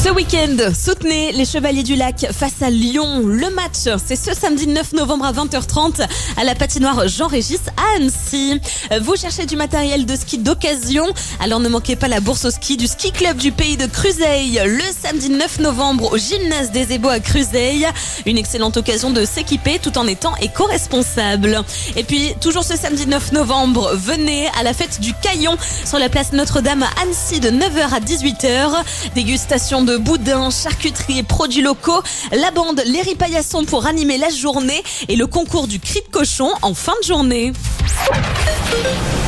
Ce week-end, soutenez les Chevaliers du Lac face à Lyon. Le match, c'est ce samedi 9 novembre à 20h30 à la patinoire Jean-Régis à Annecy. Vous cherchez du matériel de ski d'occasion? Alors ne manquez pas la bourse au ski du ski club du pays de Cruzeil le samedi 9 novembre au gymnase des Ébaux à Cruzeil. Une excellente occasion de s'équiper tout en étant éco-responsable. Et puis, toujours ce samedi 9 novembre, venez à la fête du Caillon sur la place Notre-Dame à Annecy de 9h à 18h. Dégustation de boudin, charcuterie et produits locaux. La bande Les Ripaillassons pour animer la journée et le concours du cri de cochon en fin de journée.